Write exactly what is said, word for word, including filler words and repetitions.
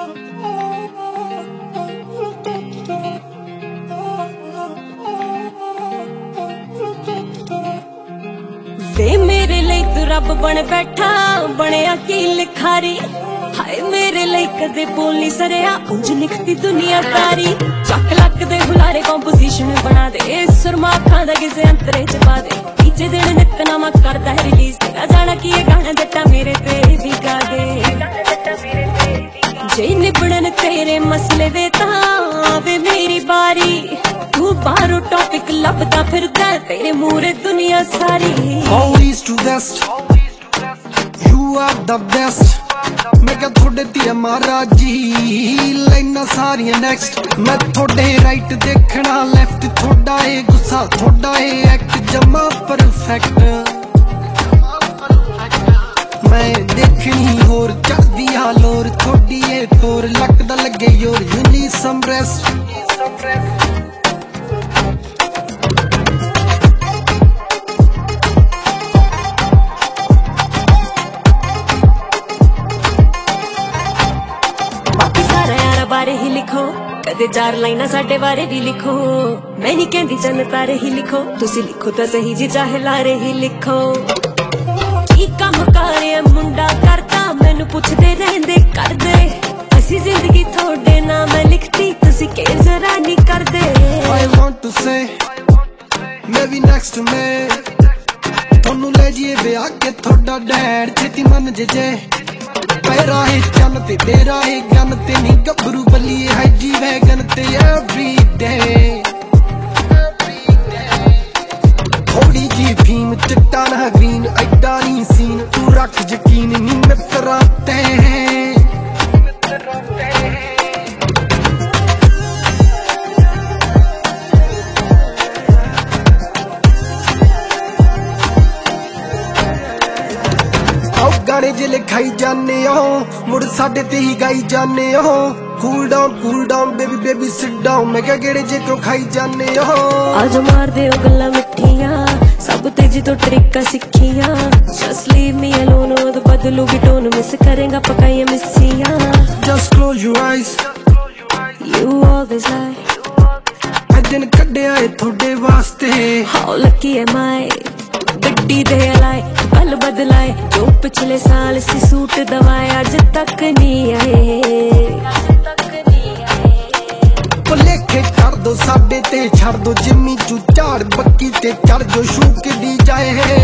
वे मेरे लिए तू रब बन बैठा बनया की लिखारी हाय मेरे लिए कदे बोली सरिया उंज लिखती दुनियादारी चक लक दे बुलारे कंपोजिशन बना दे सुरमा अखां दा किसे अंतरे च पा दे तीजे दिन नितनामा करदा है रिलीज तेरा जाना की ये गाना जट्टा मेरे ते भी गा दे जे निबड़न तेरे मसले वे तां वे मेरी बारी तू बाहरों टॉपिक लभदा फिरदा तेरे मूरे दुनिया सारी All east to west You are the best मैं क्या थोड़े दिया महाराजी लाइना सारियां नेक्स्ट मैं थोड़े राइट देखना लेफ्ट थोड़ा है गुस्सा थोड़ा है एक्ट जमा परफेक्ट मैं देखनी होर चढ़दी हालोर थोड़ी है तोर लगदा लगे your you need some rest बारे ही लिखो कदे चार लाइना साडे बारे भी लिखो मैं नहीं कहती चन तारे ही लिखो तुसी लिखो तो सही जी चाहे लारे ही लिखो की काम करे मुंडा करता मैनू पुछदे रहंदे कर दे असी जिंदगी थोड़े ना मैं लिखती तुसी के जरा नहीं कर दे I want to say मैं भी next में थोनू ले जिए ब्याह के थोड़ा डैड छेती मन जे जे पैरा है चन ते तेरा है गन ते नी गबरू बलिए है जी वैगन ते एवरी डे थोड़ी जी फीम चिट्टा ना ग्रीन ऐडा नी सीन तू रख यकीन नी मित्रा ते गाने जे लिखाई जाने हो मुड़ साडे ते ही गाई जाने हो cool down cool down baby baby sit down मैं क्या गेड़े जे क्यों खाई जाने हो आज मार दे ओ गल्ला मिठियां सब तेजी तो ट्रिक सिखियां जस्ट लीव मी अलोन और बदलूगी टोन मिस करेगा पकाइए मिसियां just close your eyes you always lie मैं दिन कड्डे आए थोड़े वास्ते हाउ लकी एम आई गड्डी दे लाए पल बदलाए जो पिछले साल सी सूट दवाए आज तक नहीं आए लेखे कर दो साडे ते छड़ दो जिम्मी चू झाड़ बक्की ते चढ़ जो शूक दी जाए